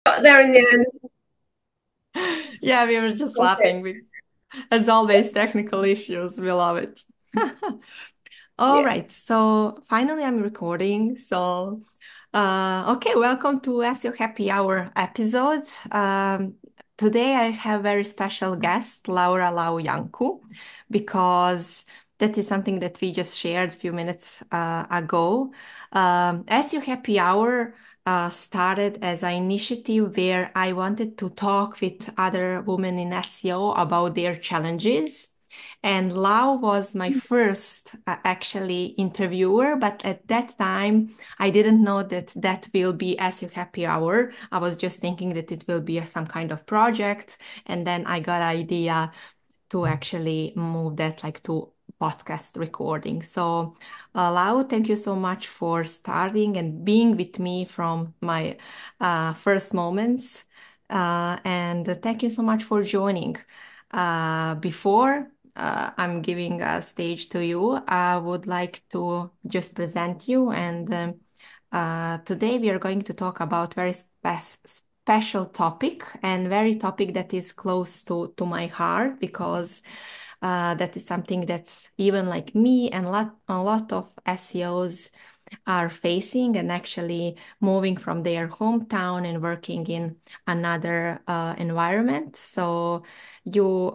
Got there in the end. Yeah, we were just That's it. laughing. As always, technical issues. We love it. All Yeah. right. So finally, I'm recording. Okay, welcome to SEO Happy Hour episode. Today, I have very special guest, Laura Lau Yanku, because that is something that we just shared a few minutes ago. SEO Happy Hour started as an initiative where I wanted to talk with other women in SEO about their challenges. And Lau was my first actually interviewer, but at that time I didn't know that that will be SEO Happy Hour. I was just thinking that it will be some kind of project, and then I got an idea to actually move that like to podcast recording. Lau, thank you so much for starting and being with me from my first moments. And thank you so much for joining. Before I'm giving a stage to you, I would like to just present you. And today we are going to talk about very special topic and very topic that is close to my heart because that is something that's even like me and a lot of SEOs are facing and actually moving from their hometown and working in another environment. So you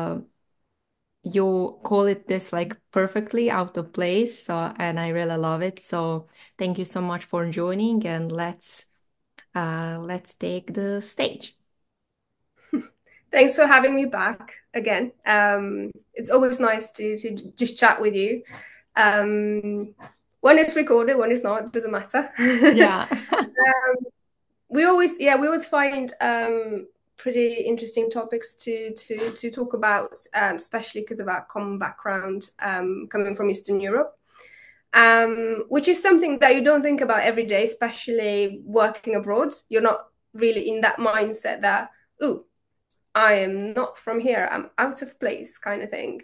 you call it this like perfectly out of place. So and I really love it. So thank you so much for joining and let's take the stage. Thanks for having me back again. It's always nice to just chat with you. Um, when it's recorded, when it's not, doesn't matter. Yeah. We always find pretty interesting topics to talk about, especially because of our common background coming from Eastern Europe. Which is something that you don't think about every day, especially working abroad. You're not really in that mindset that, ooh, I am not from here, I'm out of place, kind of thing.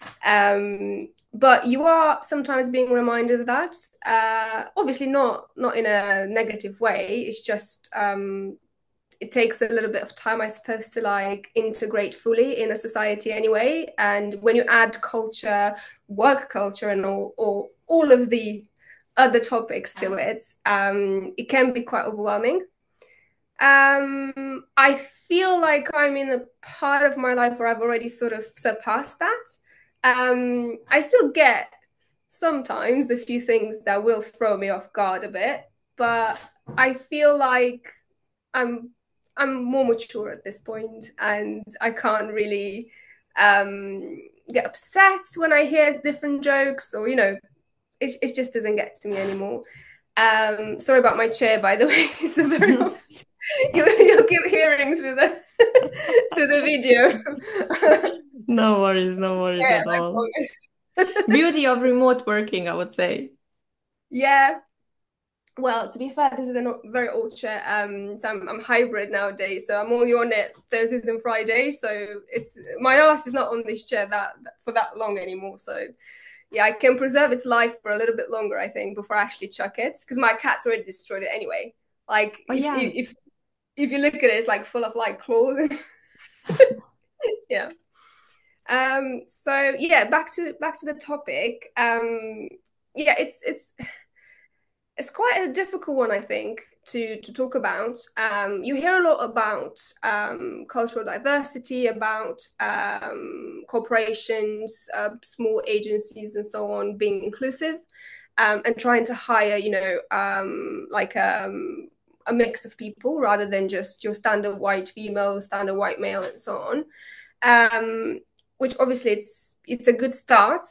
But you are sometimes being reminded of that. Obviously, not in a negative way. It's just it takes a little bit of time, I suppose, to like integrate fully in a society anyway. And when you add culture, work culture, and all of the other topics to it, it can be quite overwhelming. I feel like I'm in a part of my life where I've already sort of surpassed that. I still get sometimes a few things that will throw me off guard a bit, but I feel like I'm I'm more mature at this point, and I can't really get upset when I hear different jokes, or it just doesn't get to me anymore. Sorry about my chair, by the way. It's a very you'll keep hearing through the through the video. No worries Yeah, at I all. promise. Beauty of remote working, I would say. Yeah. Well, to be fair, this is a very old chair. So I'm hybrid nowadays. So I'm only on it Thursdays and Fridays. So it's my ass is not on this chair for that long anymore. So yeah, I can preserve its life for a little bit longer, I think, before I actually chuck it, because my cat's already destroyed it anyway. Like Oh yeah. if you look at it, it's like full of like claws and yeah. So yeah, back to the topic. Yeah, it's quite a difficult one, I think, to talk about. You hear a lot about cultural diversity, about corporations, small agencies, and so on being inclusive, and trying to hire, like a mix of people rather than just your standard white female, standard white male, and so on. Um, which obviously it's a good start,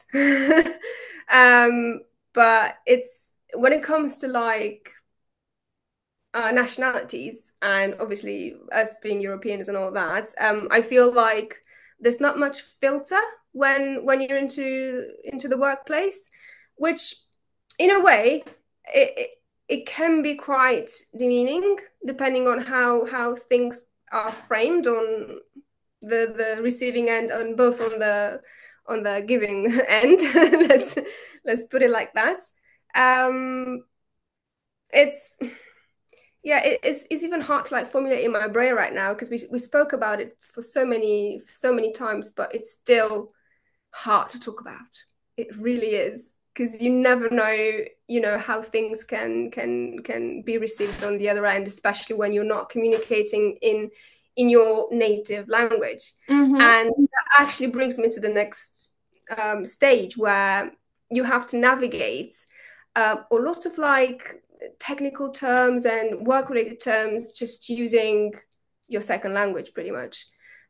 but it's when it comes to like nationalities and obviously us being Europeans and all that, I feel like there's not much filter when you're into the workplace, which in a way it can be quite demeaning depending on how things are framed on the receiving end, on both on the giving end. Let's put it like that. um it's Yeah, it's even hard to like formulate in my brain right now because we spoke about it for so many times, but it's still hard to talk about. It really is because you never know, how things can be received on the other end, especially when you're not communicating in your native language. Mm-hmm. And that actually brings me to the next stage where you have to navigate a lot of like technical terms and work related terms just using your second language pretty much,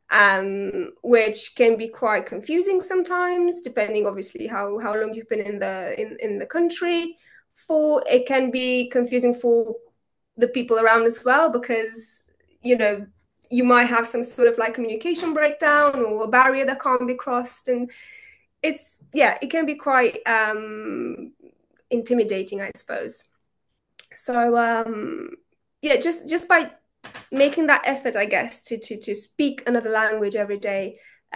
which can be quite confusing sometimes, depending obviously how long you've been in the country for. It can be confusing for the people around as well because you know you might have some sort of like communication breakdown or a barrier that can't be crossed, and it can be quite intimidating, I suppose. So yeah, just by making that effort, I guess, to speak another language every day,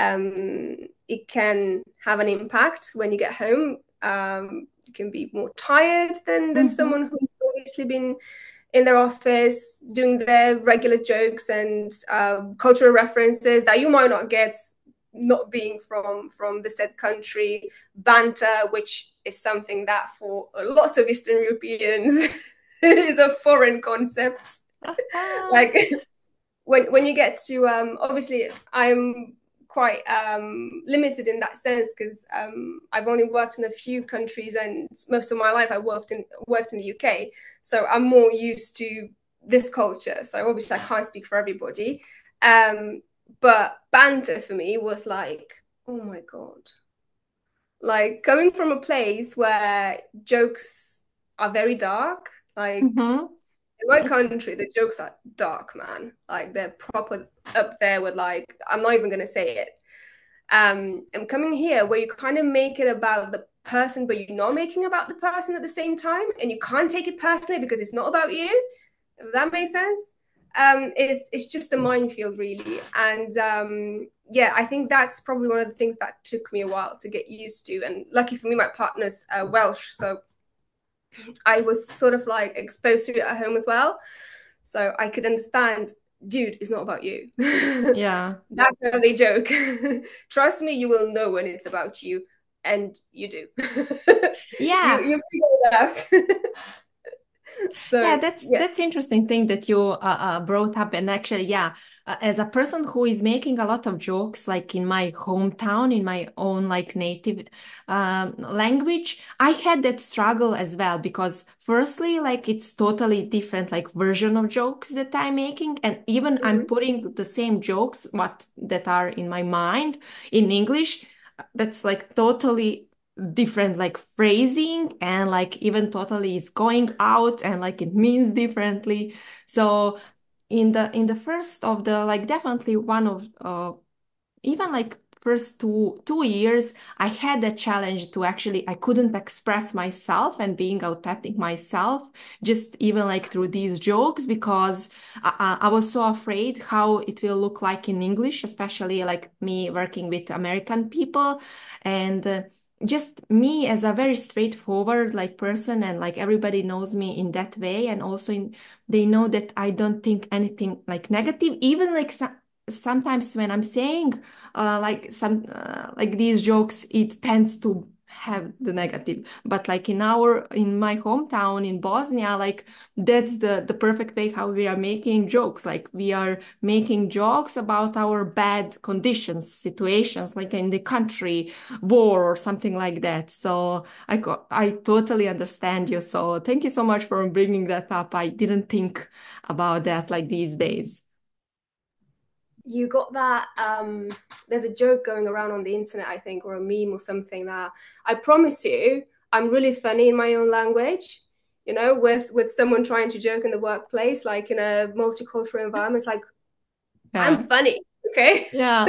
it can have an impact when you get home. You can be more tired than Mm-hmm. someone who's obviously been in their office doing their regular jokes and cultural references that you might not get not being from the said country, banter, which is something that for a lot of Eastern Europeans is a foreign concept. Like when you get to obviously I'm quite limited in that sense because I've only worked in a few countries and most of my life I worked in the UK, so I'm more used to this culture. So obviously I can't speak for everybody, but banter for me was like, oh my god, like coming from a place where jokes are very dark, like Mm-hmm. in my country, the jokes are dark, man. Like they're proper up there with like I'm not even gonna say it. I'm coming here where you kind of make it about the person, but you're not making about the person at the same time, and you can't take it personally because it's not about you. If that makes sense. It's just a minefield, really, and yeah, I think that's probably one of the things that took me a while to get used to. And lucky for me, my partner's Welsh, so I was sort of like exposed to it at home as well. So I could understand, dude, it's not about you. Yeah. That's how they joke. Trust me, you will know when it's about you, and you do. Yeah. You figure it out. Yeah, So yeah. that's interesting thing that you brought up. And actually, yeah, as a person who is making a lot of jokes, like in my hometown, in my own like native language, I had that struggle as well because firstly, like it's totally different like version of jokes that I'm making, and even I'm Mhm. putting the same jokes what that are in my mind in English. That's like totally different like phrasing and like even totally is going out and like it means differently. So in the first of the like definitely one of even like first two years I had a challenge to actually I couldn't express myself and being authentic myself just even like through these jokes because I was so afraid how it will look like in English, especially like me working with American people and just me as a very straightforward like person and like everybody knows me in that way and also they know that I don't think anything like negative even like sometimes when I'm saying like some like these jokes it tends to have the negative, but like in my hometown in Bosnia, like that's the perfect way how we are making jokes, like we are making jokes about our bad conditions situations like in the country, war or something like that. So I totally understand you, so thank you so much for bringing that up. I didn't think about that like these days. You got that there's a joke going around on the internet, I think, or a meme or something that I promise you I'm really funny in my own language, with someone trying to joke in the workplace, like in a multicultural environment. It's like I'm Yeah. funny, okay? Yeah.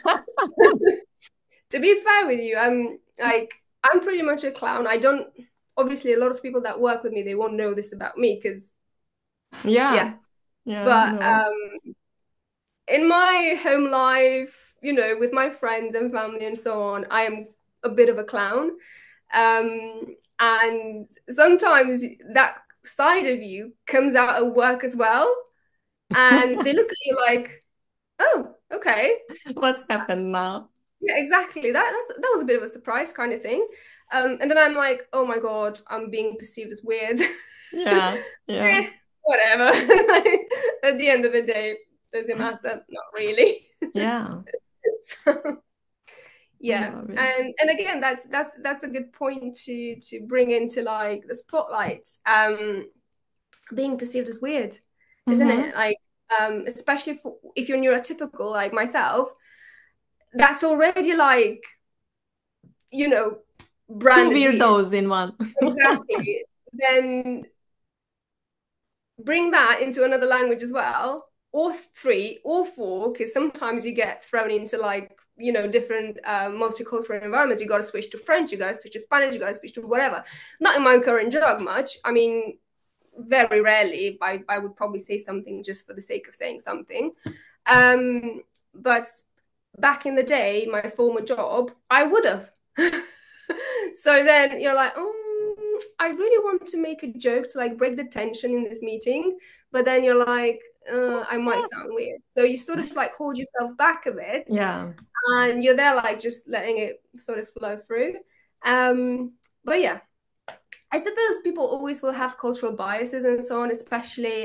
To be fair with you, I'm pretty much a clown. I don't Obviously a lot of people that work with me, they won't know this about me because Yeah. yeah. Yeah. But No. in my home life, with my friends and family and so on, I am a bit of a clown. And sometimes that side of you comes out at work as well. And they look at you like, oh, okay. What happened now? Yeah, exactly. That was a bit of a surprise kind of thing. And then I'm like, oh my God, I'm being perceived as weird. Yeah, yeah, Whatever. At the end of the day, does it matter? Not really. yeah. So, I yeah. love it. And again, that's a good point to bring into like the spotlight. Being perceived as weird, isn't Mm-hmm. it? Like, especially if you're neurotypical like myself, that's already like, you know, Two branded weird. weirdos in one. Exactly. Then bring that into another language as well, or three, or four, because sometimes you get thrown into like, different multicultural environments. You got to switch to French, you guys switch to Spanish, you guys switch to whatever. Not in my current job much. I mean, very rarely. I would probably say something just for the sake of saying something. But back in the day, my former job, I would have. So then you're like, oh, I really want to make a joke to like break the tension in this meeting, but then you're like, I might sound weird. So you sort of like hold yourself back a bit, Yeah. and you're there like just letting it sort of flow through. But yeah, I suppose people always will have cultural biases and so on, especially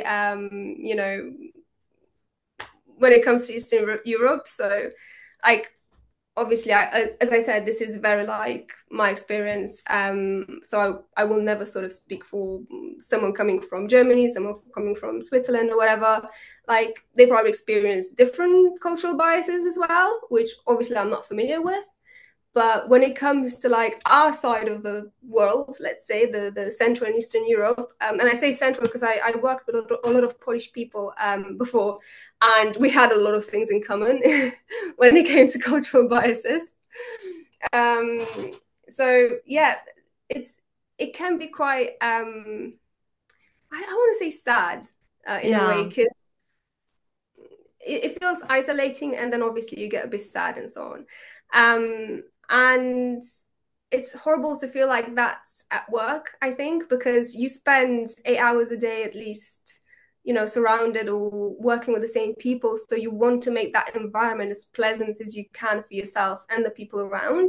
when it comes to Eastern Europe. So, like, obviously, as I said, this is very like my experience. So I will never sort of speak for someone coming from Germany, someone coming from Switzerland or whatever. Like, they probably experience different cultural biases as well, which obviously I'm not familiar with. But when it comes to like our side of the world, let's say the Central and Eastern Europe, and I say Central because I worked with a lot of Polish people before, and we had a lot of things in common when it came to cultural biases. Um, so yeah, it can be quite I want to say sad in a way Yeah. because it feels isolating, and then obviously you get a bit sad and so on. And it's horrible to feel like that's at work, I think, because you spend 8 hours a day at least, surrounded or working with the same people. So you want to make that environment as pleasant as you can for yourself and the people around.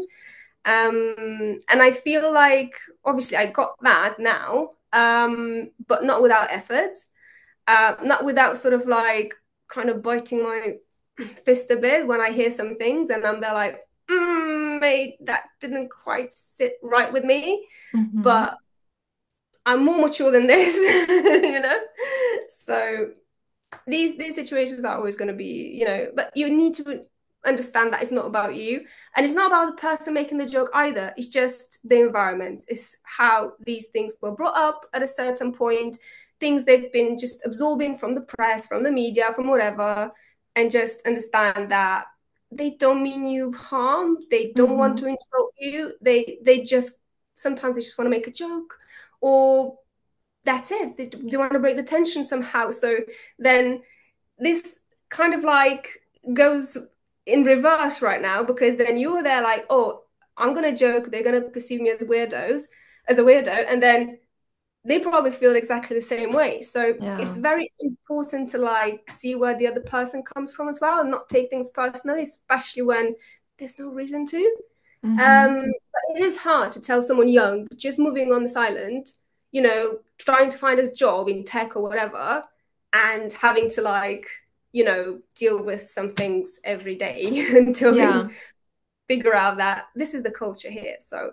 And I feel like obviously I got that now, but not without effort, not without sort of like kind of biting my fist a bit when I hear some things and I'm there like, mate, that didn't quite sit right with me, Mm-hmm. but I'm more mature than this, you know? So these situations are always going to be, but you need to understand that it's not about you and it's not about the person making the joke either. It's just the environment. It's how these things were brought up at a certain point, things they've been just absorbing from the press, from the media, from whatever, and just understand that they don't mean you harm. They don't want Mm-hmm. to insult you. They just sometimes they just want to make a joke, or that's it. They want to break the tension somehow. So then this kind of like goes in reverse right now, because then you're there like, oh, I'm gonna joke, they're gonna perceive me as a weirdo, and then they probably feel exactly the same way. So it's Yeah. very important to like see where the other person comes from as well and not take things personally, especially when there's no reason to. Mm-hmm. But it is hard to tell someone young just moving on this island, trying to find a job in tech or whatever, and having to like, deal with some things every day until Yeah. figure out that this is the culture here. So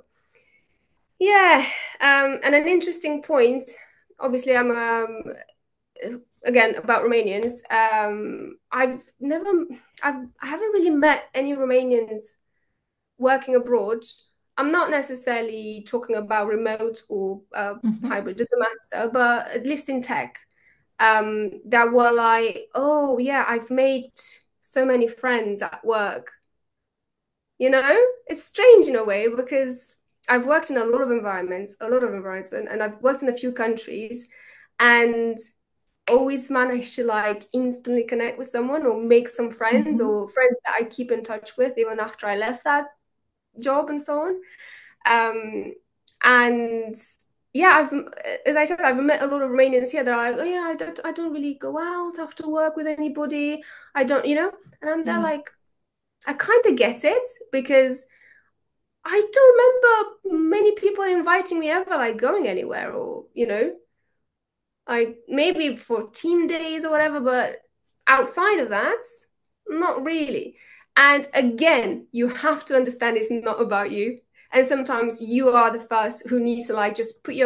yeah, and an interesting point. Obviously, I'm again about Romanians. I haven't really met any Romanians working abroad. I'm not necessarily talking about remote or Mm-hmm. hybrid, doesn't matter, but at least in tech, that were like, oh yeah, I've made so many friends at work. It's strange in a way because I've worked in a lot of environments, and I've worked in a few countries, and always manage to like instantly connect with someone or make some friends Mm-hmm. or friends that I keep in touch with even after I left that job and so on. And yeah, as I said, I've met a lot of Romanians here that are like, oh yeah, I don't really go out after work with anybody. I don't, and I'm there Yeah. like, I kind of get it because I don't remember many people inviting me ever, like going anywhere or, like maybe for team days or whatever, but outside of that, not really. And again, you have to understand it's not about you. And sometimes you are the first who needs to like just put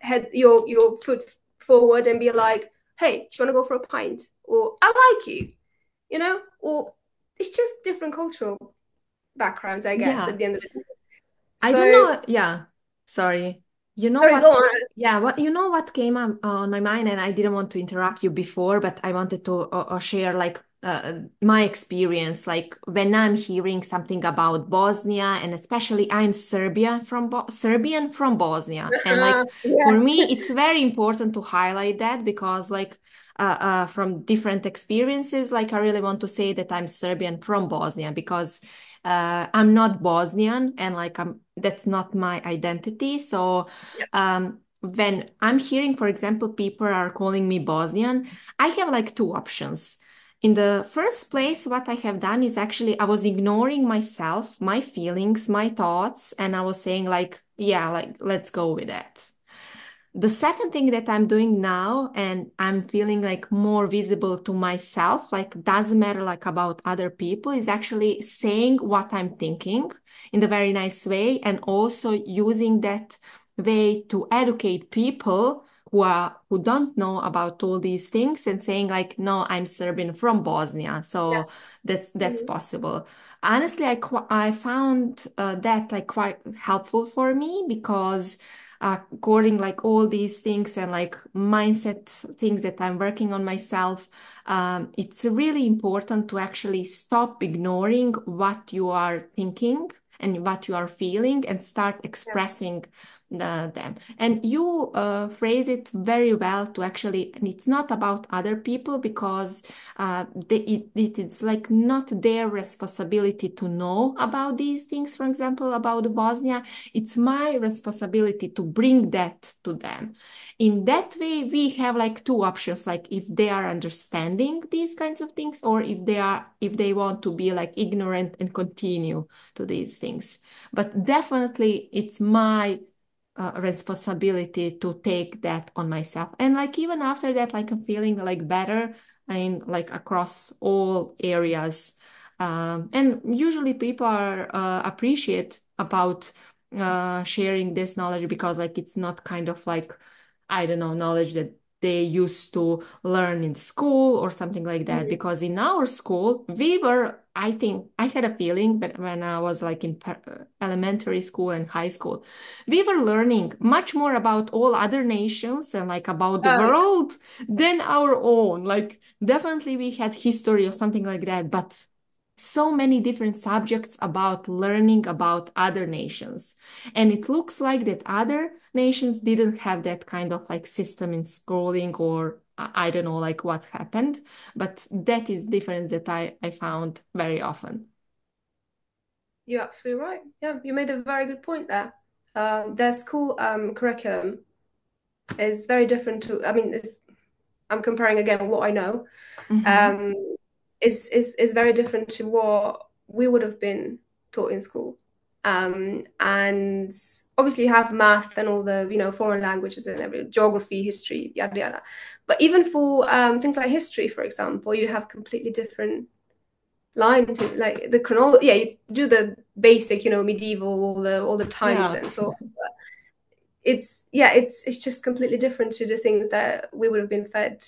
your foot forward and be like, hey, do you want to go for a pint? Or I like you, Or it's just different cultural backgrounds, I guess, at Yeah. the end of the day. I don't So know. Yeah. Sorry. You know sorry, go what? on. Yeah, what came on my mind, and I didn't want to interrupt you before, but I wanted to share like my experience, like when I'm hearing something about Bosnia, and especially I'm Serbian from Bosnia, and like Yeah. for me, it's very important to highlight that because like from different experiences, like I really want to say that I'm Serbian from Bosnia because I'm not Bosnian and like that's not my identity. So when I'm hearing, for example, people are calling me Bosnian, I have like two options. In the first place, what I have done is actually I was ignoring myself, my feelings, my thoughts, and I was saying like, yeah, like let's go with that. The second thing that I'm doing now, and I'm feeling like more visible to myself, like doesn't matter like about other people, is actually saying what I'm thinking in a very nice way, and also using that way to educate people who don't know about all these things and saying like, no, I'm Serbian from Bosnia, Yeah. so that's Mhm. possible. Honestly, I found that like quite helpful for me because according like all these things and like mindset things that I'm working on myself, it's really important to actually stop ignoring what you are thinking and what you are feeling and start Yeah. expressing them. And you phrase it very well to actually, and it's not about other people because it's like not their responsibility to know about these things, for example, about Bosnia. It's my responsibility to bring that to them. In that way, we have like two options, like if they are understanding these kinds of things, or if they want to be like ignorant and continue to these things. But definitely it's my responsibility to take that on myself. And like even after that, like I'm feeling like better and like across all areas. And usually people are appreciate about sharing this knowledge because like it's not kind of like I don't know knowledge that they used to learn in school or something like that. Mhm. Because in our school we were, I think I had a feeling that when I was like in elementary school and high school, we were learning much more about all other nations and like about the Oh, world than our own. Like definitely we had history or something like that, but so many different subjects about learning about other nations. And it looks like that other nations didn't have that kind of like system in schooling or I don't know like what happened, but that is difference that I found very often. you're absolutely right. Yeah, you made a very good point there. Their school curriculum is very different to, I mean, I'm comparing again what I know, Hmm. um, is very different to what we would have been taught in school. And obviously you have math and all the, foreign languages and every geography, history, yada yada. But even for things like history, for example, you have completely different line to like the chronology. Yeah, you do the basic, medieval, all the times Yeah. and so on. But it's just completely different to the things that we would have been fed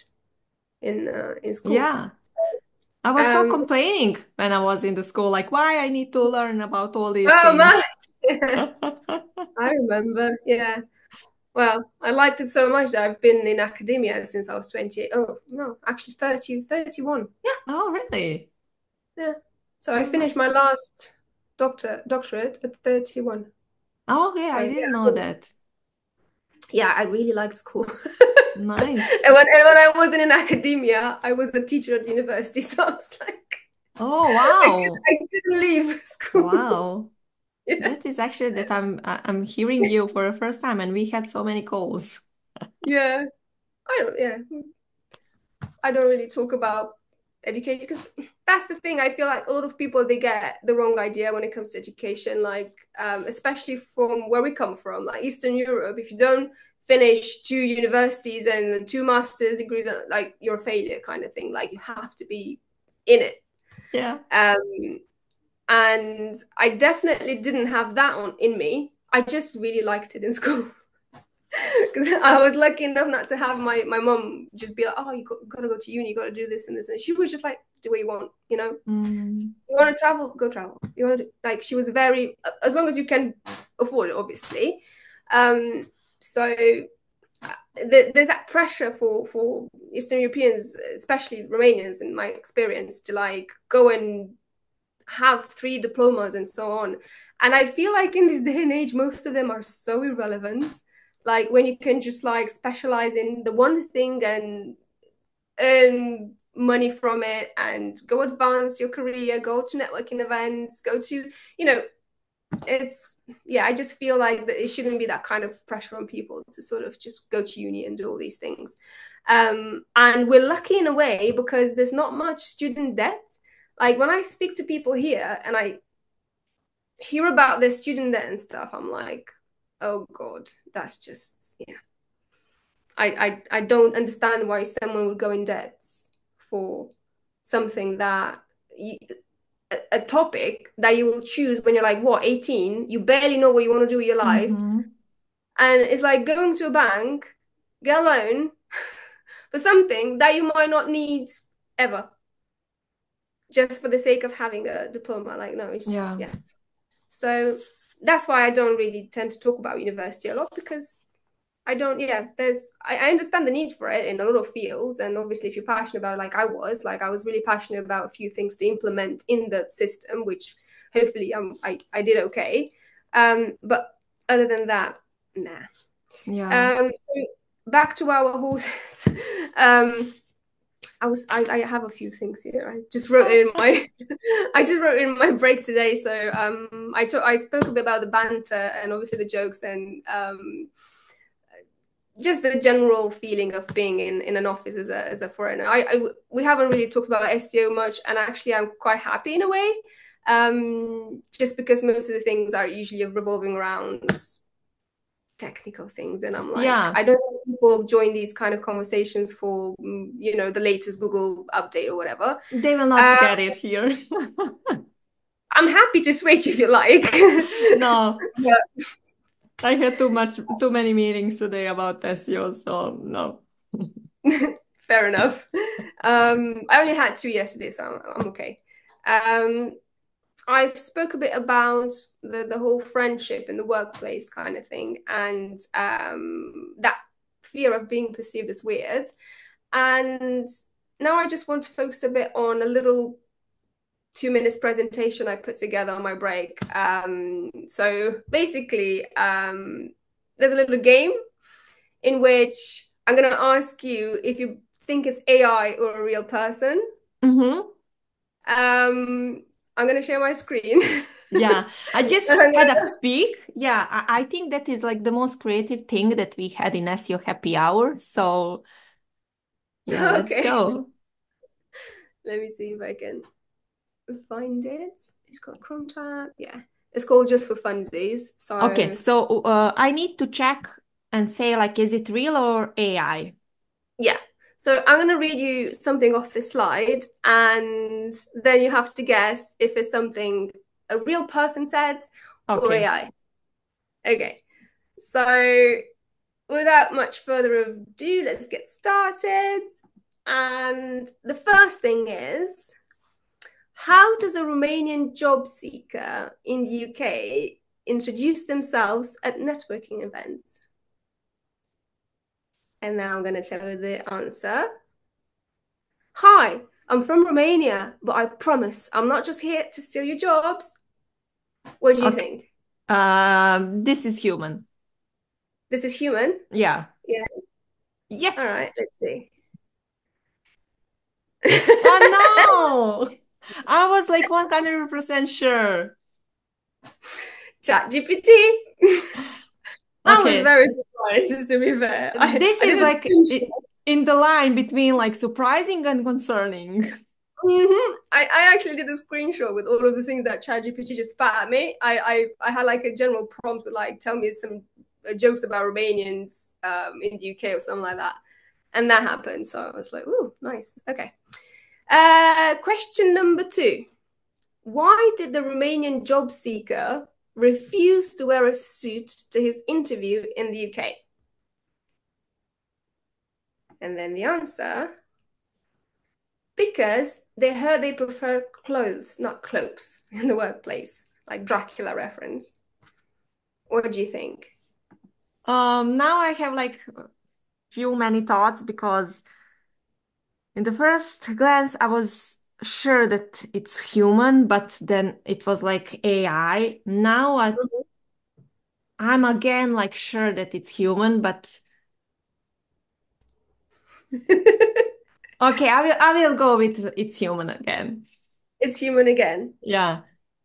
in school. Yeah. I was so Um, complaining when I was in the school, like why I need to learn about all these oh man, things. yeah, I remember. Yeah. Well, I liked it so much that I've been in academia since I was 28. Oh, no, actually 30, 31. Yeah, Oh, really? yeah. So I Oh, finished my last doctorate at 31. oh, okay, So I yeah, didn't know that. yeah, I really liked school. Nice. And when I wasn't in academia, I was a teacher at university, so I was like, Oh, wow. I couldn't leave school. Wow. Yeah. That is actually that I'm hearing you for the first time, and we had so many calls. Yeah. Yeah. I don't really talk about education because that's the thing. I feel like a lot of people they get the wrong idea when it comes to education, like especially from where we come from, like Eastern Europe. If you don't finish two universities and two master's degrees, like you're a failure, kind of thing. Like you have to be in it. Yeah. Um, and I definitely didn't have that on in me. I just really liked it in school. Because I was lucky enough not to have my mom just be like, oh, got to go to uni, you got to do this and this. And she was just like, do what you want, you know? Mm. You want to travel, go travel. You want to, like, she was very, as long as you can afford it, obviously. Um, so there's that pressure for Eastern Europeans, especially Romanians, in my experience, to like go and have three diplomas and so on. And I feel like in this day and age, most of them are so irrelevant. Like when you can just like specialize in the one thing and earn money from it and go advance your career, go to networking events, go to, you know, it's, yeah, I just feel like that it shouldn't be that kind of pressure on people to sort of just go to uni and do all these things. And we're lucky in a way because there's not much student debt. Like when I speak to people here and I hear about the student debt and stuff, I'm like, oh God, that's just, yeah. I don't understand why someone would go in debt for something that you, a topic that you will choose when you're like, what, 18? You barely know what you want to do with your life. Mm-hmm. And it's like going to a bank, get a loan for something that you might not need ever, just for the sake of having a diploma. Like, no, it's, Yeah. yeah. So that's why I don't really tend to talk about university a lot because I don't, yeah, I understand the need for it in a lot of fields. And obviously, if you're passionate about it, like I was really passionate about a few things to implement in the system, which hopefully I did okay. But other than that, nah. Yeah. So back to our horses. um, I have a few things here. I just wrote in Okay. my I just wrote in my break today. So I spoke a bit about the banter and obviously the jokes and just the general feeling of being in an office as a foreigner. We haven't really talked about SEO much, and actually I'm quite happy in a way. Just because most of the things are usually revolving around technical things, and I'm like, Yeah. I don't think people join these kind of conversations for the latest Google update or whatever. They will not uh, get it here. I'm happy to switch if you like. No, Yeah, I had too many meetings today about SEO, so no. fair enough. I only had two yesterday, so I'm okay. um, I've spoke a bit about the whole friendship in the workplace kind of thing, and that fear of being perceived as weird. And now I just want to focus a bit on a little 2 minutes presentation I put together on my break. So basically, there's a little game in which I'm going to ask you if you think it's AI or a real person. Mm-hmm. I'm going to share my screen. Yeah, I just And I'm had a gonna... peek. Yeah, I think that is like the most creative thing that we had in SEO Happy Hour. So yeah, let's Okay, go. let me see if I can find it. It's got Chrome tab. Yeah, it's called Just for Funsies. Okay, So so I need to check and say like, is it real or AI? yeah. So I'm going to read you something off the slide, and then you have to guess if it's something a real person said or Okay. AI. Okay. So without much further ado, let's get started. And the first thing is, how does a Romanian job seeker in the UK introduce themselves at networking events? And now I'm going to tell you the answer. Hi, I'm from Romania, but I promise I'm not just here to steal your jobs. What do you Okay. think? This is human. This is human? Yeah. Yeah. All Yes. right, let's see. Oh no. I was like 100% sure. ChatGPT. I was Okay. very surprised, to be fair. This I did is a like screenshot. in the line between like surprising and concerning. I actually did a screenshot with all of the things that ChatGPT just spat at me. I had like a general prompt with like, tell me some jokes about Romanians in the UK or something like that. And that happened. So I was like, ooh, nice. Okay. Question number 2. Why did the Romanian job seeker refuse to wear a suit to his interview in the UK? And then the answer, because they heard they prefer clothes, not cloaks, in the workplace, like Dracula reference. What do you think? Now I have like few many thoughts because in the first glance I was sure that it's human, but then it was like AI. Now I'm again like sure that it's human, but okay, I will go with it's human again. It's human again. Yeah.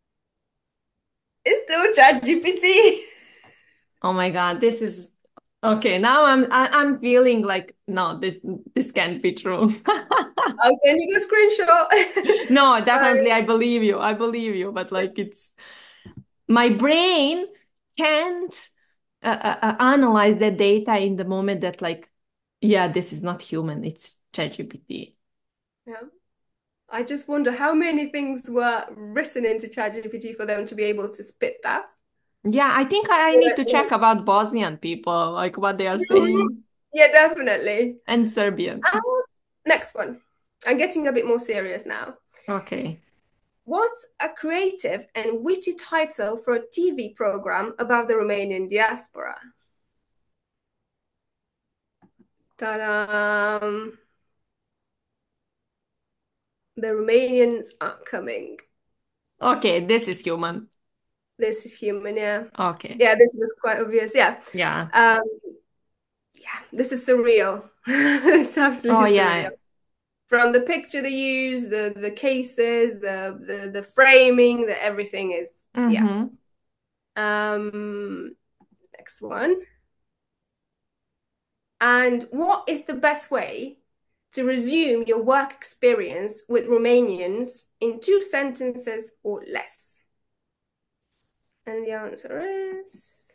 It's still ChatGPT. Oh my God, this is okay. Now I'm feeling like no, this can't be true. I'll send you the screenshot. No, definitely So, I believe you. I believe you, but like it's my brain can't analyze the data in the moment that like yeah, this is not human. It's ChatGPT. yeah. I just wonder how many things were written into ChatGPT for them to be able to spit that. Yeah, I think I need to check about Bosnian people, like what they are Mhm. saying, Yeah, definitely. and Serbian. Um, Next one. I'm getting a bit more serious now. Okay. What's a creative and witty title for a TV program about the Romanian diaspora? Ta-da! The Romanians are coming. Okay, this is human. This is human, yeah. Okay. Yeah, this was quite obvious. Yeah. Yeah. Um, yeah, this is surreal. It's Oh absolutely surreal. yeah. From the picture they use, the cases, the framing, the everything is yeah. Mm-hmm. Um, Next one. And what is the best way to resume your work experience with Romanians in 2 sentences or less? And the answer is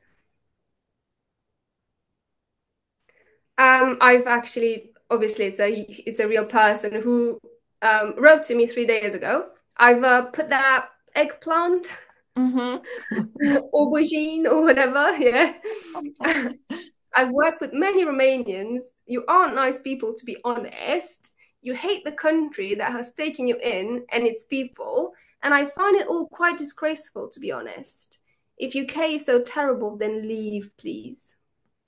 I've actually obviously it's a real person who wrote to me 3 days ago. I've put that eggplant, Mm-hmm. aubergine, or whatever. Yeah, I've worked with many Romanians. You aren't nice people, to be honest. You hate the country that has taken you in and its people, and I find it all quite disgraceful, to be honest. If UK is so terrible, then leave, please.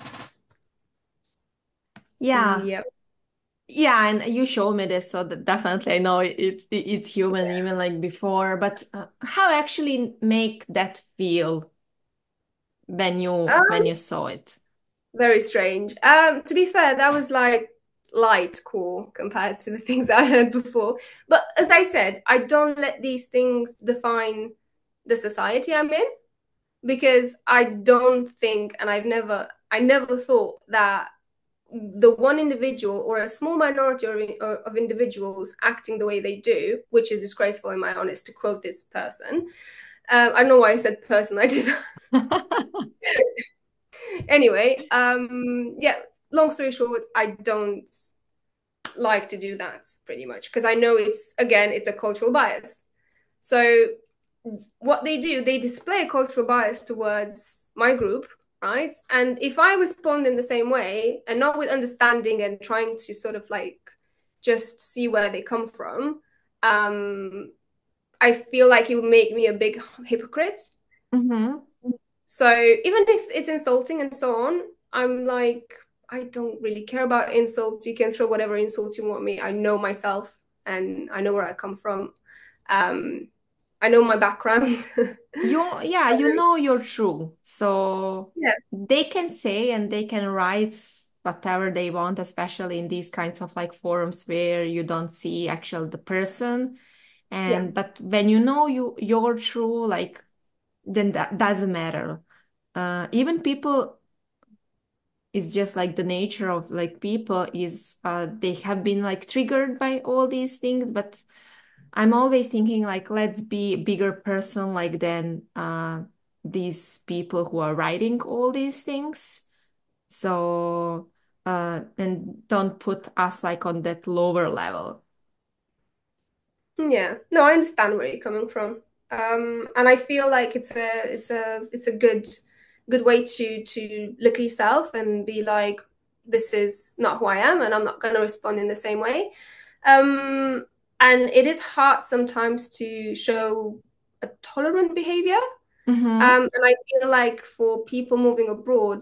Yeah. Yep. Yeah, and you showed me this, so that definitely I know it's human even like before. But how actually make that feel when you saw it? Very strange. To be fair, that was like light core compared to the things that I heard before. But as I said, I don't let these things define the society I'm in because I don't think, and I never thought that the one individual or a small minority of individuals acting the way they do, which is disgraceful in my honest, to quote this person. I don't know why I said person. I did that. Anyway, yeah, long story short, I don't like to do that pretty much because I know it's a cultural bias. So what they do, they display a cultural bias towards my group, right? And if I respond in the same way and not with understanding and trying to sort of like just see where they come from, I feel like it would make me a big hypocrite. Mm-hmm. So even if it's insulting and so on, I'm like, I don't really care about insults. You can throw whatever insults you want me. I know myself and I know where I come from. Um, I know my background. Yeah, So you know you're true. So yeah, they can say and they can write whatever they want, especially in these kinds of like forums where you don't see actual the person. yeah, And but when you know you're true, like then that doesn't matter. Even people, it's just like the nature of like people is they have been like triggered by all these things, but I'm always thinking like let's be a bigger person like than these people who are writing all these things. So and don't put us like on that lower level. Yeah, no, I understand where you're coming from. And I feel like it's a good way to look at yourself and be like, this is not who I am, and I'm not going to respond in the same way. Um, and it is hard sometimes to show a tolerant behavior. Mm-hmm. And I feel like for people moving abroad,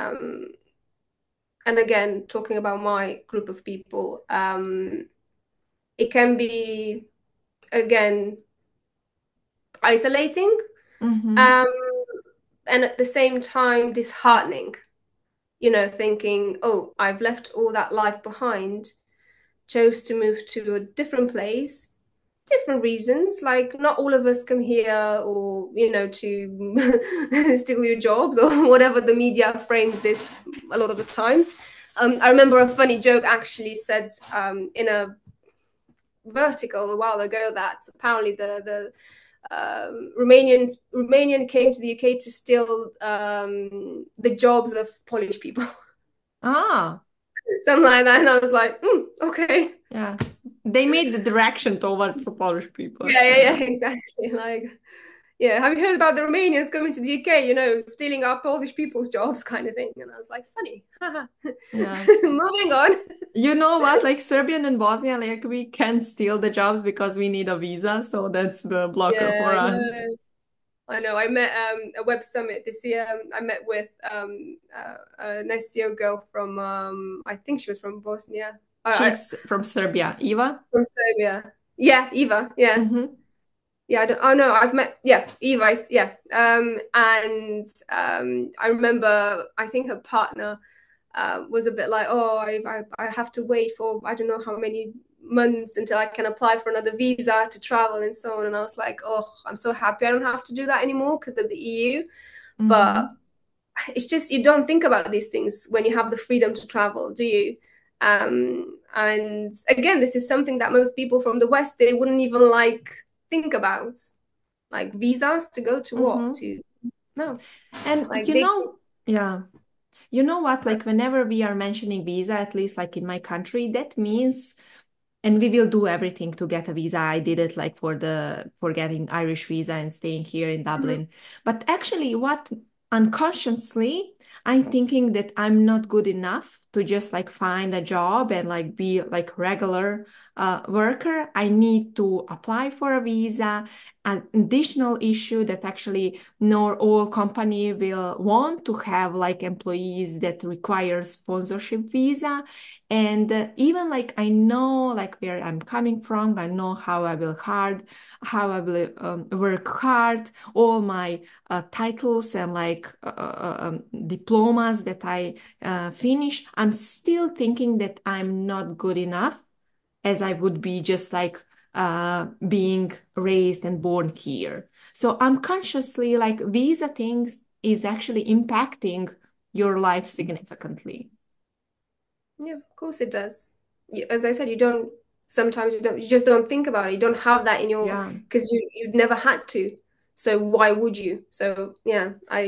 and again, talking about my group of people, it can be again isolating, Mm-hmm. um, and at the same time disheartening. Thinking, oh, I've left all that life behind, chose to move to a different place, different reasons. Like, not all of us come here, or to steal your jobs or whatever the media frames this a lot of the times. I remember a funny joke actually said in a vertical a while ago that apparently the Romanian came to the UK to steal the jobs of Polish people, Ah, something like that. And I was like, okay, yeah. They made the direction towards the Polish people. yeah, yeah, Yeah. yeah, exactly. Like, yeah, have you heard about the Romanians coming to the UK? Stealing our Polish people's jobs, kind of thing. And I was like, funny. Yeah. Moving on. You know what? Like Serbian and Bosnia, like we can't steal the jobs because we need a visa, so that's the blocker Yeah, for I us. know. I know. I met a web summit this year. I met with an SEO girl from I think she was from Bosnia. She's from Serbia. Eva? From Serbia. Yeah, Eva. Yeah, Mm-hmm. yeah. I don't. Oh no, I've met. Yeah, Eva. Yeah. And I remember. I think her partner was a bit like, oh, I have to wait for I don't know how many months until I can apply for another visa to travel and so on. And I was like, oh, I'm so happy I don't have to do that anymore because of the EU. But Mm-hmm. it's just you don't think about these things when you have the freedom to travel, do you? And again, this is something that most people from the West they wouldn't even like think about, like visas to go to what Mm-hmm. to no, And like they yeah. You know what? Like whenever we are mentioning visa, at least like in my country, that means and we will do everything to get a visa. I did it like for getting Irish visa and staying here in Mhm. Dublin. But actually, what unconsciously I'm thinking that I'm not good enough to just like find a job and like be like regular worker. I need to apply for a visa. An additional issue that actually not all company will want to have like employees that require sponsorship visa and even like I know like where I'm coming from, I know how I will work hard, all my titles and like diplomas that I finish. I'm still thinking that I'm not good enough as I would be just like being raised and born here. So unconsciously, like visa things is actually impacting your life significantly. Yeah, of course it does. As I said, you just don't think about it. You don't have that in your, Yeah. because you'd never had to. So why would you? So yeah,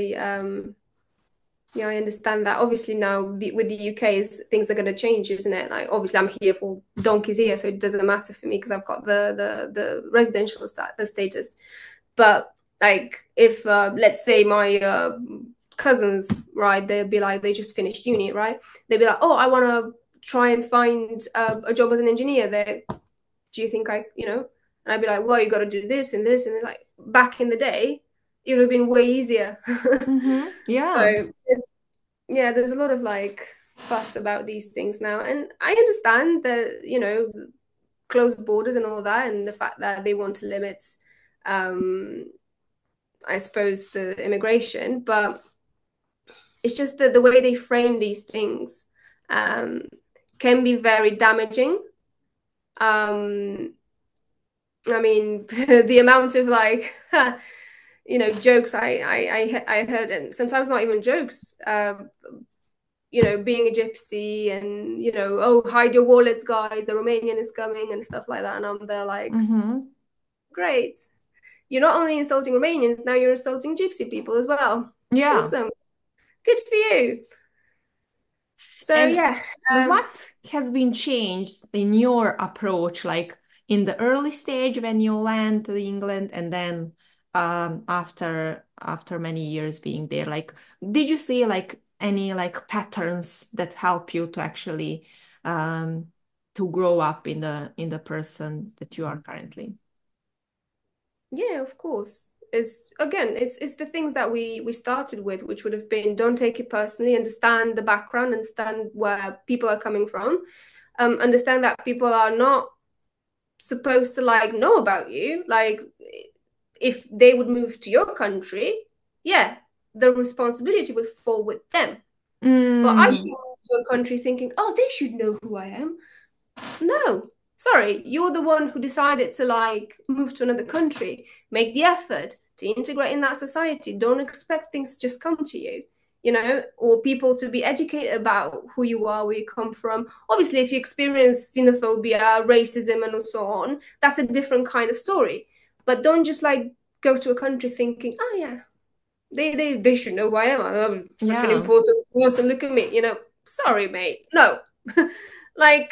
I understand that. Obviously now with the UK things are going to change, isn't it? Like obviously I'm here for donkeys here, so it doesn't matter for me because I've got the residential the status. But like if let's say my cousins, right, they'd be like they just finished uni, right? They'd be like, oh, I want to try and find a job as an engineer there. Do you think And I'd be like, well, you got to do this and this, and like back in the day, it would have been way easier. Mm-hmm. Yeah. So there's a lot of like fuss about these things now, and I understand that closed borders and all that, and the fact that they want to limit, um, I suppose, the immigration, but it's just that the way they frame these things um, can be very damaging. I mean, the amount of like jokes I heard, and sometimes not even jokes. Being a gypsy and oh, hide your wallets, guys, the Romanian is coming and stuff like that, and I'm there like, Mm-hmm. great. You're not only insulting Romanians, now you're insulting gypsy people as well. Yeah. Awesome. Good for you. So And yeah, what has been changed in your approach, like in the early stage when you land to England, and then after many years being there, like did you see like any like patterns that help you to actually um, to grow up in the person that you are currently? yeah, of course. It's the things that we started with, which would have been don't take it personally, understand the background, understand where people are coming from, understand that people are not supposed to like know about you. Like if they would move to your country, yeah, the responsibility would fall with them. But I should Mm, move to a country thinking, oh, they should know who I am. No, sorry, you're the one who decided to like move to another country, make the effort to integrate in that society. Don't expect things to just come to you, or people to be educated about who you are, where you come from. Obviously, if you experience xenophobia, racism, and so on, that's a different kind of story. But don't just like go to a country thinking, oh yeah, they should know who I am. I'm such an yeah, important person. Look at me, Sorry, mate. No, like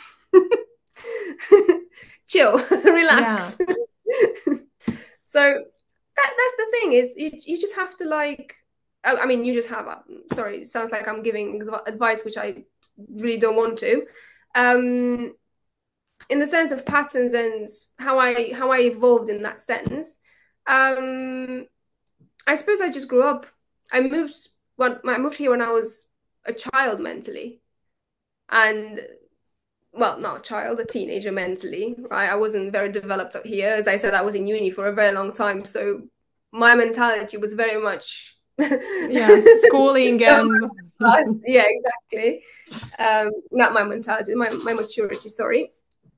chill, yeah. relax. So that's the thing is you just have to like. I mean, you just have. Sorry, it sounds like I'm giving advice, which I really don't want to. Um, in the sense of patterns and how I evolved in that sense. Um, I suppose I just grew up. I moved I moved here when I was a child mentally, and well, not a child, a teenager mentally, right? I wasn't very developed up here. As I said, I was in uni for a very long time, so my mentality was very much Yeah, schooling and yeah, exactly. Not my mentality, my maturity, sorry.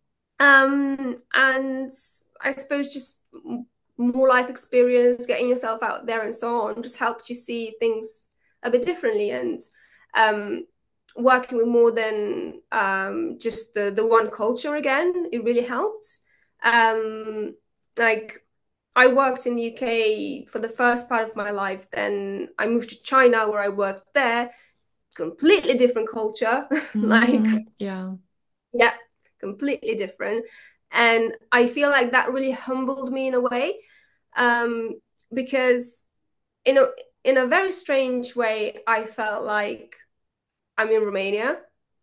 And I suppose just more life experience, getting yourself out there and so on, just helped you see things a bit differently. And um, working with more than just the one culture again, it really helped. Um, like I worked in the UK for the first part of my life, then I moved to China where I worked there, completely different culture, like yeah. yeah, completely different. And I feel like that really humbled me in a way, um, because in a in a very strange way, I felt like I'm in Romania.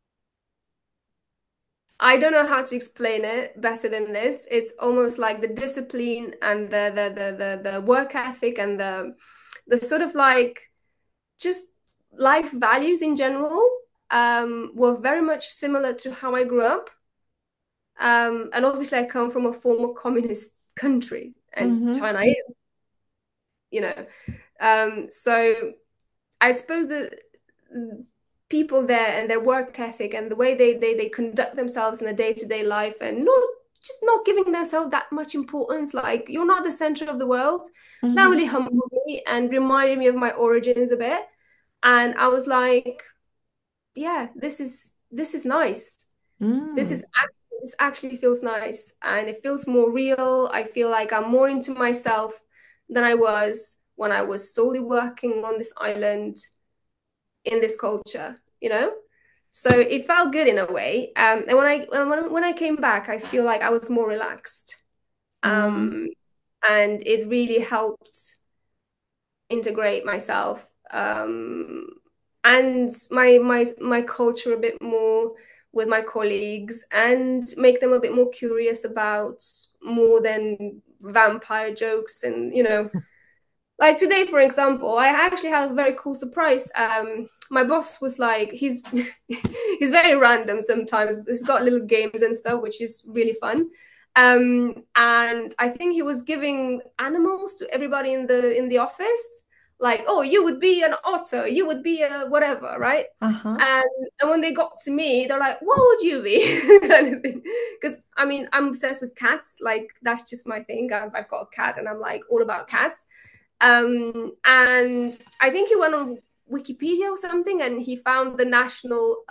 I don't know how to explain it better than this. It's almost like the discipline and the work ethic and the sort of like just life values in general were very much similar to how I grew up. And obviously, I come from a former communist country, and Mm-hmm. China is, you know. So I suppose the people there and their work ethic and the way they conduct themselves in a day-to-day life and not giving themselves that much importance, like you're not the center of the world, that really Mm-hmm. humbled me and reminded me of my origins a bit. And I was like, yeah, this is nice. This is Mm. actually this actually feels nice and it feels more real. I feel like I'm more into myself than I was when I was solely working on this island in this culture. So it felt good in a way. And when I came back, I feel like I was more relaxed. Mm. Um, and it really helped integrate myself and my culture a bit more with my colleagues and make them a bit more curious about more than vampire jokes and like today for example I actually had a very cool surprise. My boss was like he's very random sometimes. He's got little games and stuff which is really fun. And I think he was giving animals to everybody in the office, like, oh, you would be an otter, you would be a whatever, right? Uh-huh. And when they got to me, they're like, what would you be? Kind of thing. Because I mean, I'm obsessed with cats. Like that's just my thing. I've got a cat, and I'm like all about cats. And I think he went on Wikipedia or something, and he found the national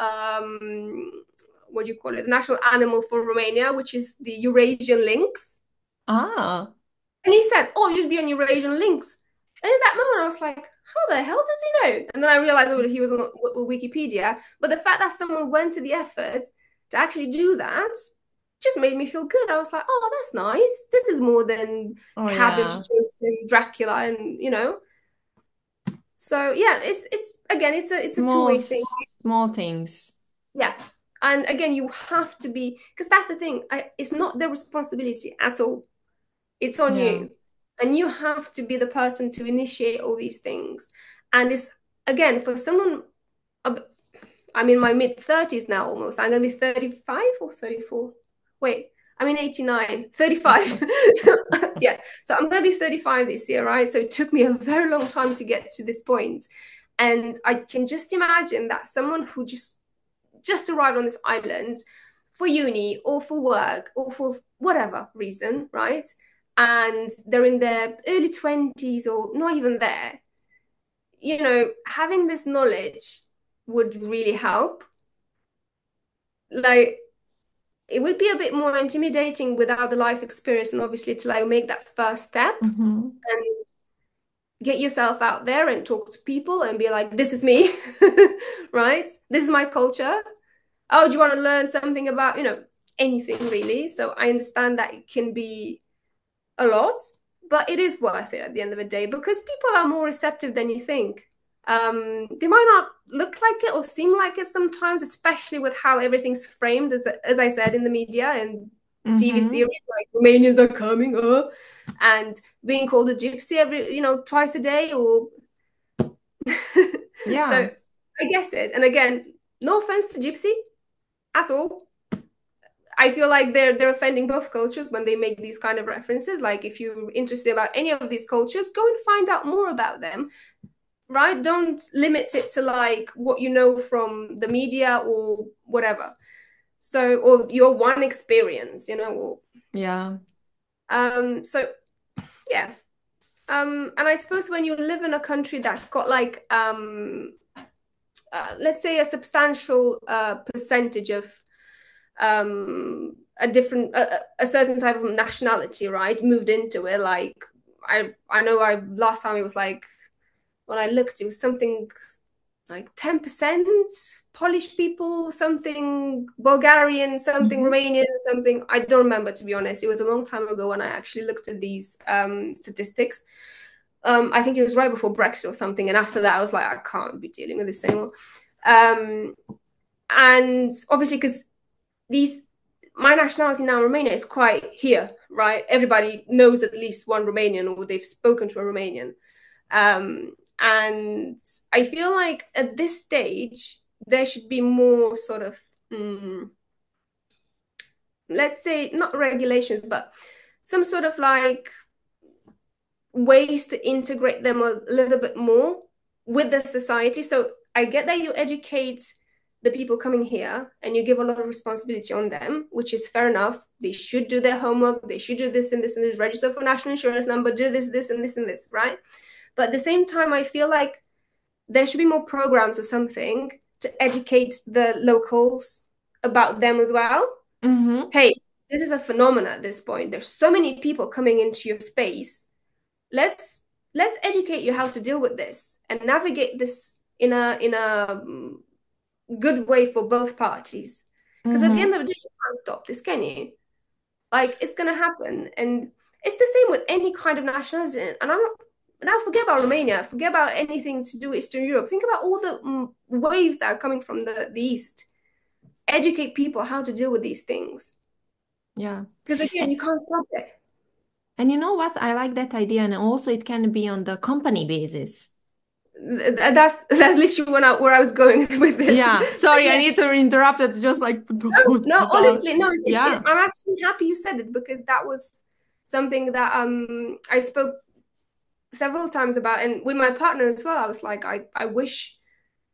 what do you call it? The national animal for Romania, which is the Eurasian lynx. Ah. And he said, "Oh, you'd be on Eurasian lynx." And in that moment, I was like, "How the hell does he know?" And then I realized, oh, he was on Wikipedia. But the fact that someone went to the effort to actually do that just made me feel good. I was like, "Oh, that's nice. This is more than Oh cabbage yeah. chips and Dracula, and you know." So yeah, it's again, it's a Small two-way thing. small things. Yeah. And again, you have to be, because that's the thing. It's not their responsibility at all. It's on Yeah. you. And you have to be the person to initiate all these things. And it's, again, for someone, I'm in my mid 30s now almost. I'm going to be 35 or 34. Wait, I'm in 89, 35. Yeah. So I'm going to be 35 this year, right? So it took me a very long time to get to this point. And I can just imagine that someone who just arrived on this island for uni or for work or for whatever reason, right? And they're in their early 20s or not even there, having this knowledge would really help. Like, it would be a bit more intimidating without the life experience, and obviously to like make that first step Hmm. and get yourself out there and talk to people and be like, this is me, right? This is my culture. Oh, do you want to learn something about, anything really? So I understand that it can be a lot, but it is worth it at the end of the day because people are more receptive than you think. They might not look like it or seem like it sometimes, especially with how everything's framed, as I said, in the media and TV Hmm. series, like Romanians are coming, and being called a gypsy every, twice a day, or Yeah. so I get it. And again, no offense to gypsy at all. I feel like they're offending both cultures when they make these kind of references. Like if you're interested about any of these cultures, go and find out more about them, right? Don't limit it to like what you know from the media or whatever. So or your one experience, or Yeah. so yeah. And I suppose when you live in a country that's got like let's say a substantial percentage of a certain type of nationality, right, moved into it. Like I know I last time it was like when I looked, it was something like 10% Polish people, something Bulgarian, something Hmm. Romanian, something I don't remember, to be honest. It was a long time ago when I actually looked at these statistics. I think it was right before Brexit or something, and after that I was like, I can't be dealing with this anymore. um, and obviously because these my nationality now in Romania is quite here, right? Everybody knows at least one Romanian or they've spoken to a Romanian. And I feel like at this stage, there should be more sort of, let's say, not regulations, but some sort of like ways to integrate them a little bit more with the society. So I get that you educate the people coming here and you give a lot of responsibility on them, which is fair enough. They should do their homework. They should do this and this and this, register for national insurance number, do this and this and this, right? But at the same time, I feel like there should be more programs or something to educate the locals about them as well. Hmm. Hey, this is a phenomenon at this point. There's so many people coming into your space. Let's educate you how to deal with this and navigate this in a good way for both parties. Because at the end Hmm. of the day, you can't stop this, can you? Like it's gonna happen, and it's the same with any kind of nationality. And I'm not now forget about Romania, forget about anything to do with Eastern Europe. Think about all the waves that are coming from the East. Educate people how to deal with these things. Yeah. Because again, you can't stop it. And you know what? I like that idea. And also, it can be on the company basis. That's literally where I was going with this. Yeah. Sorry, I Yeah, need to interrupt it just like no, the honestly, thoughts. no. Yeah. I'm actually happy you said it because that was something that I spoke several times about, and with my partner as well. I was like, I wish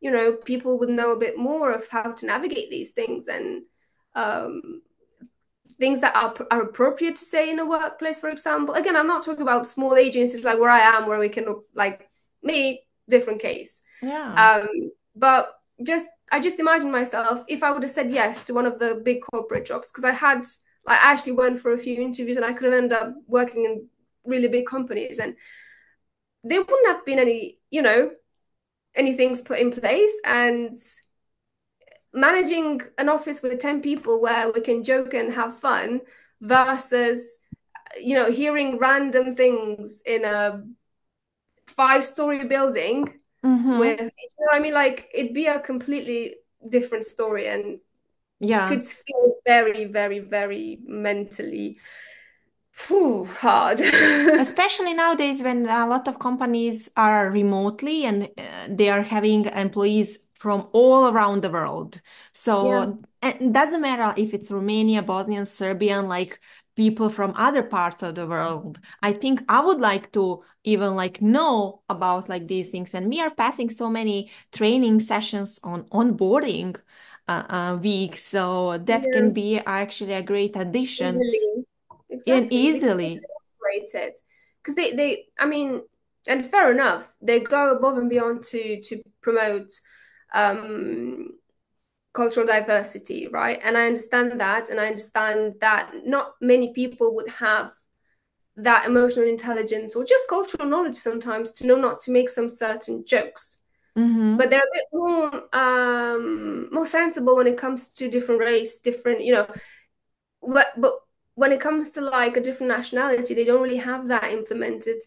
people would know a bit more of how to navigate these things and um, things that are appropriate to say in a workplace, for example. Again, I'm not talking about small agencies like where I am, where we can like me, different case. Yeah. Um, but I just imagine myself if I would have said yes to one of the big corporate jobs, because I actually went for a few interviews and I could have ended up working in really big companies, and there wouldn't have been any things put in place, and managing an office with 10 people where we can joke and have fun versus hearing random things in a 5-story building Mm-hmm. with, I mean, like it'd be a completely different story, and Yeah. could feel very, very, very mentally hard. Especially nowadays when a lot of companies are remotely and they are having employees from all around the world. Yeah, So it doesn't matter if it's Romania, Bosnian, Serbian, like people from other parts of the world. I think I would like to even like know about like these things. And we are passing so many training sessions on onboarding weeks. So that yeah, can be actually a great addition easily, and exactly, because easily. they operate it, because I mean, and fair enough, they go above and beyond to promote um cultural diversity, right? And I understand that, and I understand that not many people would have that emotional intelligence or just cultural knowledge sometimes to know not to make some certain jokes. Mm-hmm. But they're a bit more sensible when it comes to different race, different, but when it comes to like a different nationality, they don't really have that implemented.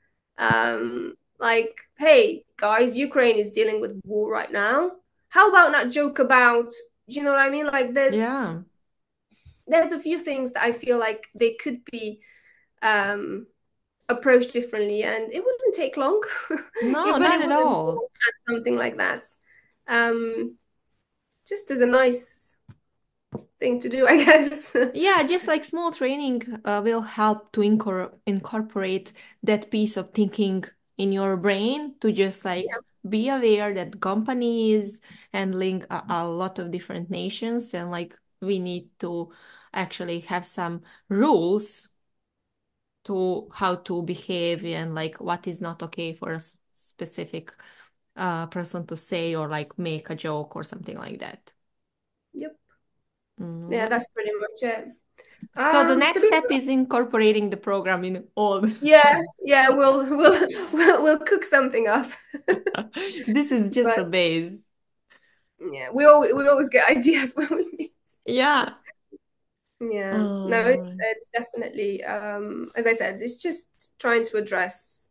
Like, hey guys, Ukraine is dealing with war right now. How about not joke about, you know what I mean? Like Yeah. there's a few things that I feel like they could be um approached differently, and it wouldn't take long. It No, really not at wouldn't all. add something like that. Um, just as a nice thing to do, I guess. Yeah, just like small training will help to incorporate that piece of thinking in your brain to just like Yeah, be aware that company is handling a lot of different nations and like we need to actually have some rules to how to behave and like what is not okay for a specific person to say or like make a joke or something like that. yep. Yeah, Yeah. that's pretty much it. So the To next be step is incorporating the program in all. yeah, we'll cook something up. This is just the But base. yeah, we always get ideas when we meet. Yeah. Yeah, no, Oh. it's definitely as I said, it's just trying to address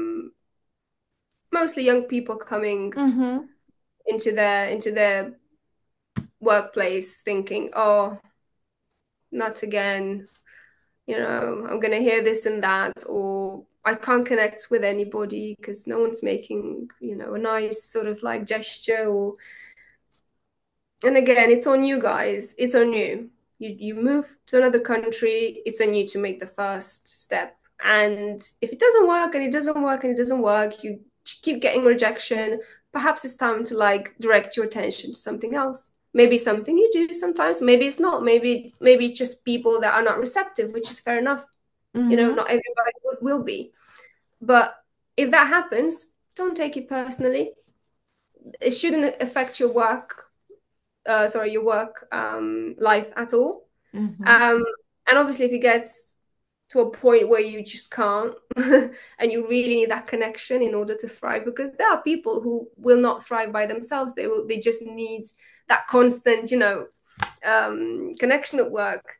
mostly young people coming Mm-hmm. into their workplace thinking, oh, not again, I'm gonna hear this and that, or I can't connect with anybody because no one's making, a nice sort of like gesture. And again, it's on you guys. It's on you. You move to another country, it's on you to make the first step. And if it doesn't work and it doesn't work and it doesn't work, you keep getting rejection. Perhaps it's time to like direct your attention to something else. Maybe something you do sometimes. Maybe it's not. Maybe it's just people that are not receptive, which is fair enough. Mm-hmm. Not everybody will be. But if that happens, don't take it personally. It shouldn't affect your work life at all. Mm-hmm. Um, and obviously, if it gets to a point where you just can't, and you really need that connection in order to thrive, because there are people who will not thrive by themselves. They just need that constant, connection at work.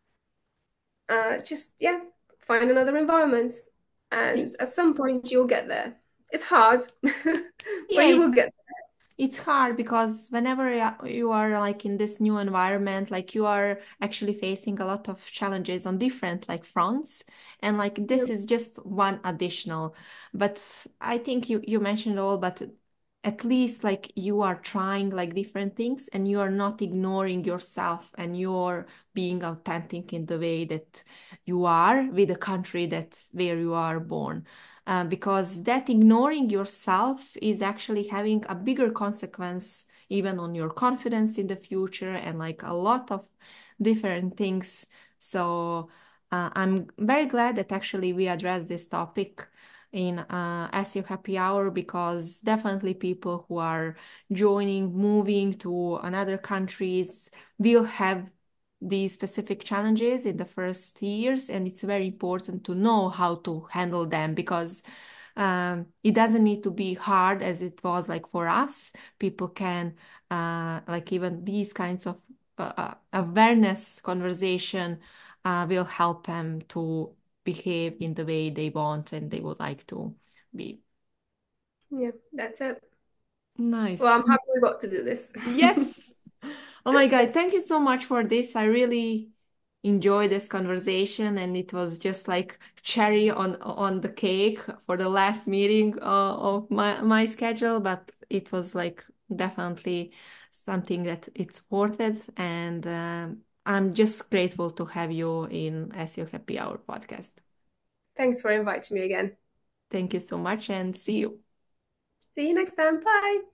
Just yeah, find another environment, and at some point you'll get there. It's hard, but Yeah, you will get it's hard because whenever you are like in this new environment, like you are actually facing a lot of challenges on different like fronts, and like there. this is just one additional. But I think you mentioned all, but at least like you are trying like different things and you are not ignoring yourself and you're being authentic in the way that you are with the country that where you are born because that ignoring yourself is actually having a bigger consequence even on your confidence in the future and like a lot of different things. So I'm very glad that actually we addressed this topic in SEO Happy Hour, because definitely people who are joining, moving to another countries will have these specific challenges in the first years, and it's very important to know how to handle them, because it doesn't need to be hard as it was like for us. People can like even these kinds of awareness conversation will help them to behave in the way they want and they would like to be. Yeah, that's it. Well, I'm Nice. happy we got to do this. Yes. Oh my God, thank you so much for this. I really enjoyed this conversation, and it was just like cherry on the cake for the last meeting of my schedule, but it was like definitely something that it's worth it, and I'm just grateful to have you in SEO Happy Hour podcast. Thanks for inviting me again. Thank you so much, and see you. See you next time. Bye.